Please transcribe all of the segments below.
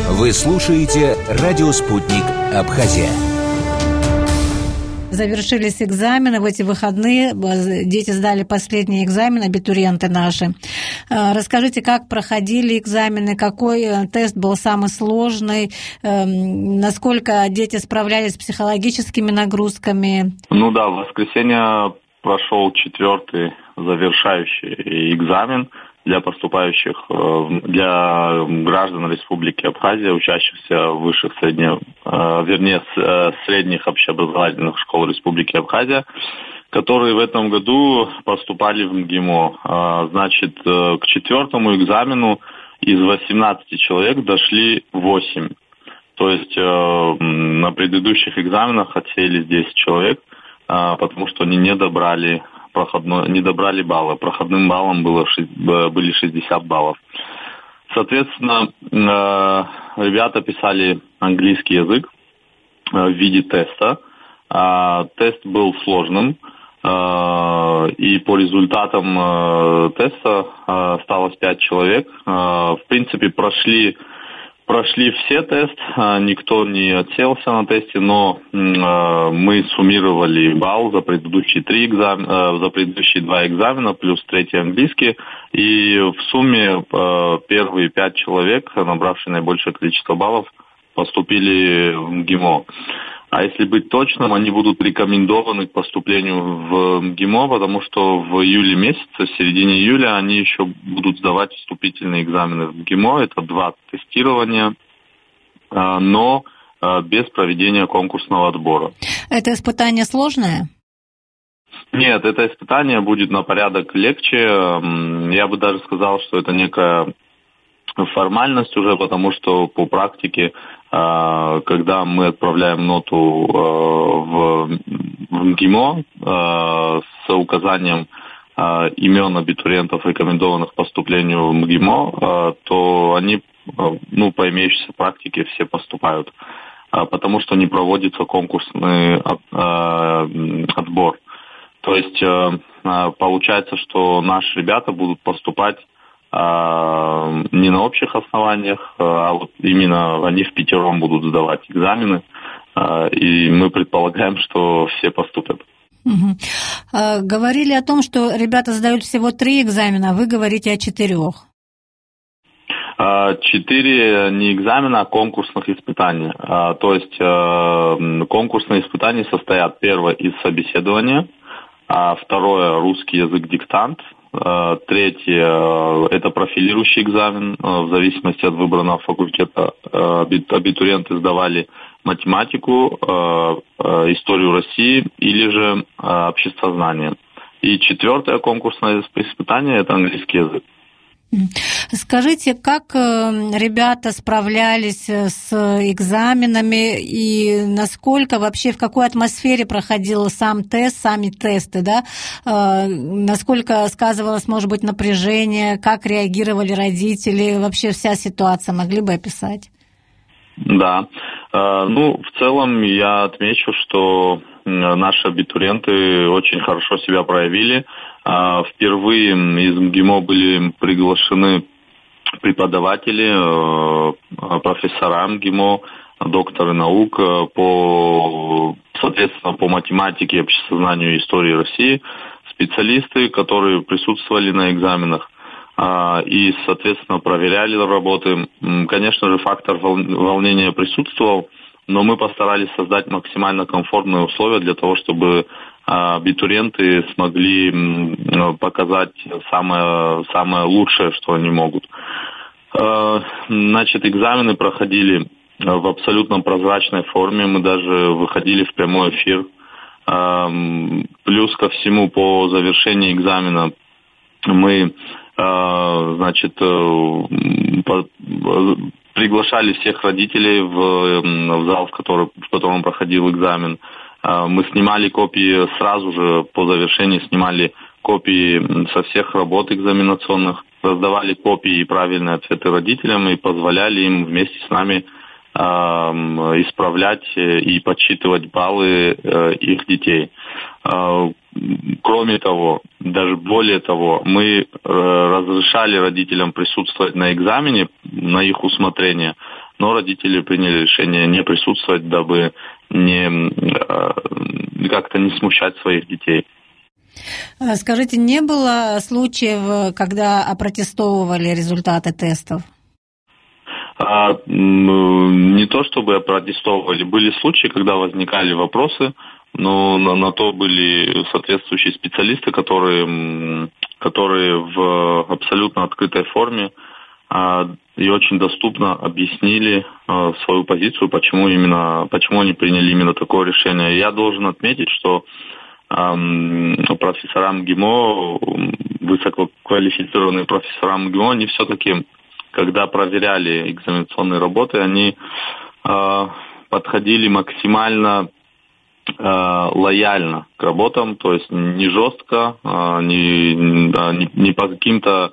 Вы слушаете «Радио Спутник. Абхазия». Завершились экзамены в эти выходные. Дети сдали последний экзамен, абитуриенты наши. Расскажите, как проходили экзамены, какой тест был самый сложный, насколько дети справлялись с психологическими нагрузками? В воскресенье прошел 4-й завершающий экзамен для поступающих, для граждан Республики Абхазия, учащихся в высших средних общеобразовательных школ Республики Абхазия, которые в этом году поступали в МГИМО. К 4-му экзамену из 18 человек дошли 8. То есть на предыдущих экзаменах отсеялись 10 человек, потому что они не добрали баллы. Проходным баллом были 60 баллов. Соответственно, ребята писали английский язык в виде теста. Тест был сложным, и по результатам теста осталось 5 человек. В принципе, прошли все тесты, никто не отсеялся на тесте, но мы суммировали балл за предыдущие 2 экзамена, плюс 3-й английский, и в сумме первые 5 человек, набравшие наибольшее количество баллов, поступили в МГИМО. А если быть точным, они будут рекомендованы к поступлению в МГИМО, потому что в июле месяце, в середине июля, они еще будут сдавать вступительные экзамены в МГИМО. Это 2 тестирования, но без проведения конкурсного отбора. Это испытание сложное? Нет, это испытание будет на порядок легче. Я бы даже сказал, что это некая формальность уже, потому что по практике, когда мы отправляем ноту в МГИМО с указанием имен абитуриентов, рекомендованных к поступлению в МГИМО, то они, по имеющейся практике, все поступают, потому что не проводится конкурсный отбор. То есть получается, что наши ребята будут поступать не на общих основаниях, а вот именно они впятером будут сдавать экзамены, и мы предполагаем, что все поступят. Говорили о том, что ребята сдают всего 3 экзамена, а вы говорите о 4. 4 не экзамена, а конкурсных испытаний. То есть конкурсные испытания состоят: первое из собеседования, второе русский язык диктант, третье – это профилирующий экзамен. В зависимости от выбранного факультета абитуриенты сдавали математику, историю России или же обществознание. И 4-е конкурсное испытание – это английский язык. Скажите, как ребята справлялись с экзаменами и насколько вообще, в какой атмосфере проходил сам тест, сами тесты, да? Насколько сказывалось, может быть, напряжение, как реагировали родители, вообще вся ситуация, могли бы описать? Да, в целом я отмечу, что наши абитуриенты очень хорошо себя проявили. Впервые из МГИМО были приглашены преподаватели, профессора МГИМО, докторы наук соответственно, по математике, обществознанию и истории России, специалисты, которые присутствовали на экзаменах и, соответственно, проверяли работы. Конечно же, фактор волнения присутствовал, но мы постарались создать максимально комфортные условия для того, чтобы абитуриенты смогли показать самое лучшее, что они могут. Экзамены проходили в абсолютно прозрачной форме, мы даже выходили в прямой эфир. Плюс ко всему, по завершении экзамена мы приглашали всех родителей в зал, в котором проходил экзамен. Мы снимали копии сразу же по завершении, снимали копии со всех работ экзаменационных, раздавали копии и правильные ответы родителям и позволяли им вместе с нами исправлять и подсчитывать баллы их детей. Кроме того, даже более того, мы разрешали родителям присутствовать на экзамене на их усмотрение, но родители приняли решение не присутствовать, дабы как-то не смущать своих детей. Скажите, не было случаев, когда опротестовывали результаты тестов? Не то чтобы опротестовывали. Были случаи, когда возникали вопросы, но на то были соответствующие специалисты, которые в абсолютно открытой форме и очень доступно объяснили свою позицию, почему они приняли именно такое решение. Я должен отметить, что профессора МГИМО, высококвалифицированные профессора МГИМО, они все-таки, когда проверяли экзаменационные работы, они подходили максимально лояльно к работам, то есть не жестко, не по каким-то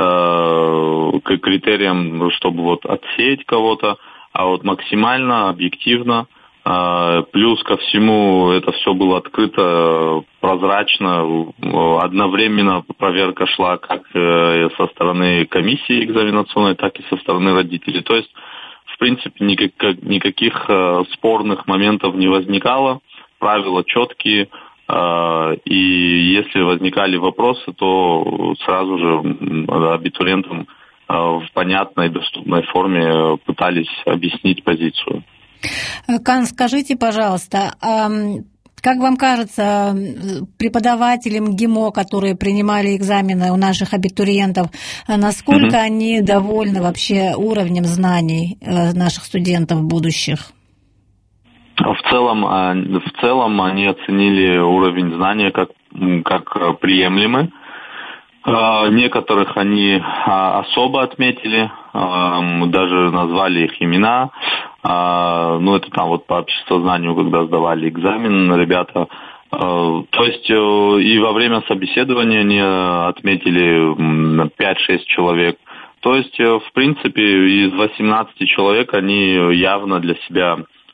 критериям, чтобы вот отсеять кого-то, а вот максимально объективно. Плюс ко всему это все было открыто, прозрачно, одновременно проверка шла как со стороны комиссии экзаменационной, так и со стороны родителей. То есть, в принципе, никаких спорных моментов не возникало, правила четкие, и если возникали вопросы, то сразу же абитуриентам в понятной, доступной форме пытались объяснить позицию. Кан, скажите, пожалуйста, как вам кажется, преподаватели МГИМО, которые принимали экзамены у наших абитуриентов, насколько они довольны вообще уровнем знаний наших студентов будущих? В целом они оценили уровень знания как приемлемый. Некоторых они особо отметили, даже назвали их имена. Это там вот по обществознанию, когда сдавали экзамен ребята. То есть и во время собеседования они отметили 5-6 человек. То есть, в принципе, из 18 человек они явно для себя,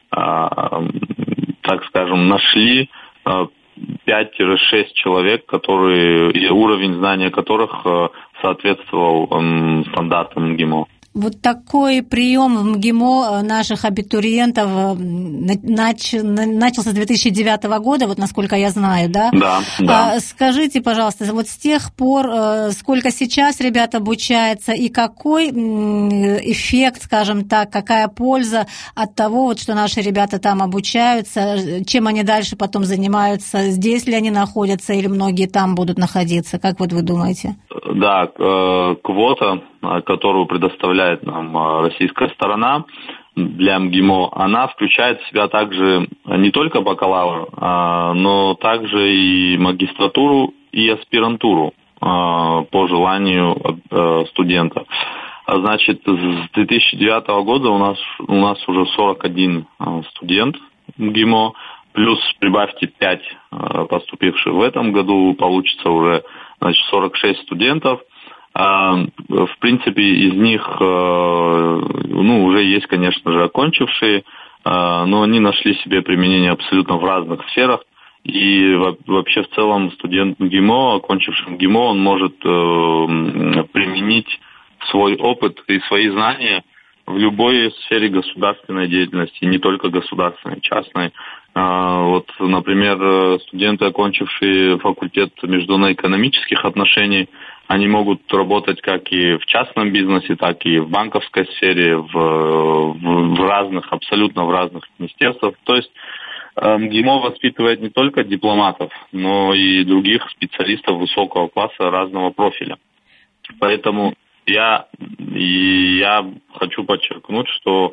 так скажем, нашли 5-6 человек, уровень знания которых соответствовал стандартам МГИМО. Вот такой прием в МГИМО наших абитуриентов начался с 2009 года, вот насколько я знаю, да? Да. Скажите, пожалуйста, вот с тех пор, сколько сейчас ребят обучается и какой эффект, скажем так, какая польза от того, вот, что наши ребята там обучаются, чем они дальше потом занимаются, здесь ли они находятся или многие там будут находиться, как вот вы думаете? Да, квота, которую предоставляет нам российская сторона для МГИМО, она включает в себя также не только бакалавр, но также и магистратуру и аспирантуру по желанию студента. Значит, с 2009 года у нас уже 41 студент МГИМО, плюс прибавьте 5 поступивших в этом году, получится уже 46 студентов. В принципе, из них уже есть, конечно же, окончившие, но они нашли себе применение абсолютно в разных сферах. И вообще в целом студент МГИМО, окончивший МГИМО, он может применить свой опыт и свои знания в любой сфере государственной деятельности, не только государственной, частной. Вот, например, студенты, окончившие факультет международно-экономических отношений, они могут работать как и в частном бизнесе, так и в банковской сфере, абсолютно в разных министерствах. То есть МГИМО воспитывает не только дипломатов, но и других специалистов высокого класса разного профиля. Поэтому я хочу подчеркнуть, что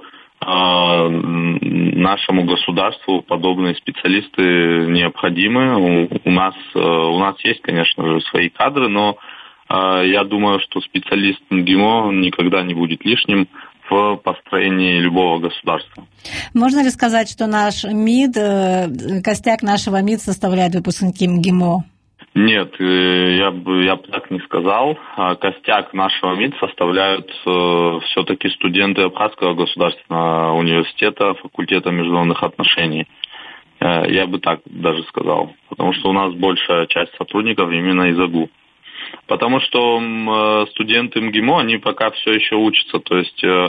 нашему государству подобные специалисты необходимы. У нас есть, конечно же, свои кадры, но я думаю, что специалист МГИМО никогда не будет лишним в построении любого государства. Можно ли сказать, что наш МИД, костяк нашего МИД составляют выпускники МГИМО? Нет, я бы так не сказал. Костяк нашего МИД составляют все-таки студенты Абхазского государственного университета, факультета международных отношений. Я бы так даже сказал. Потому что у нас большая часть сотрудников именно из АГУ. Потому что студенты МГИМО, они пока все еще учатся. То есть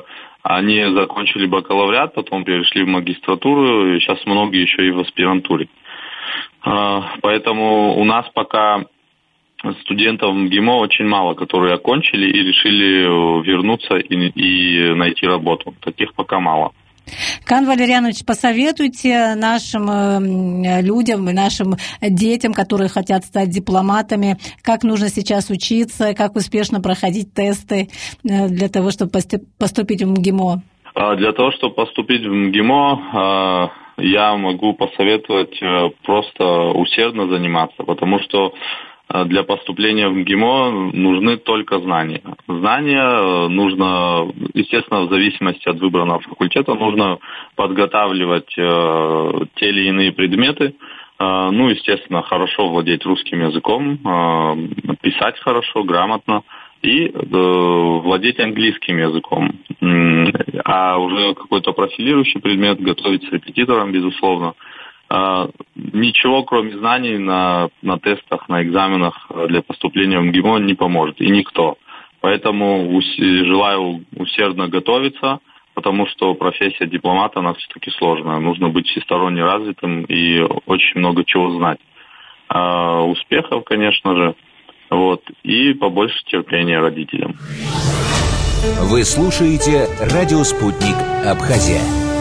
Они закончили бакалавриат, потом перешли в магистратуру, и сейчас многие еще и в аспирантуре. Поэтому у нас пока студентов МГИМО очень мало, которые окончили и решили вернуться и найти работу. Таких пока мало. Кан Валерьянович, посоветуйте нашим людям, нашим детям, которые хотят стать дипломатами, как нужно сейчас учиться, как успешно проходить тесты для того, чтобы поступить в МГИМО? Для того, чтобы поступить в МГИМО, я могу посоветовать просто усердно заниматься, потому что для поступления в МГИМО нужны только знания. Знания нужно, естественно, в зависимости от выбранного факультета, нужно подготавливать те или иные предметы. Естественно, хорошо владеть русским языком, писать хорошо, грамотно и владеть английским языком. А уже какой-то профилирующий предмет готовить с репетитором, безусловно. Ничего, кроме знаний, на тестах, на экзаменах для поступления в МГИМО не поможет, и никто. Поэтому желаю усердно готовиться, потому что профессия дипломата, она все-таки сложная. Нужно быть всесторонне развитым и очень много чего знать. Успехов, конечно же, и побольше терпения родителям. Вы слушаете «Радио Спутник Абхазия».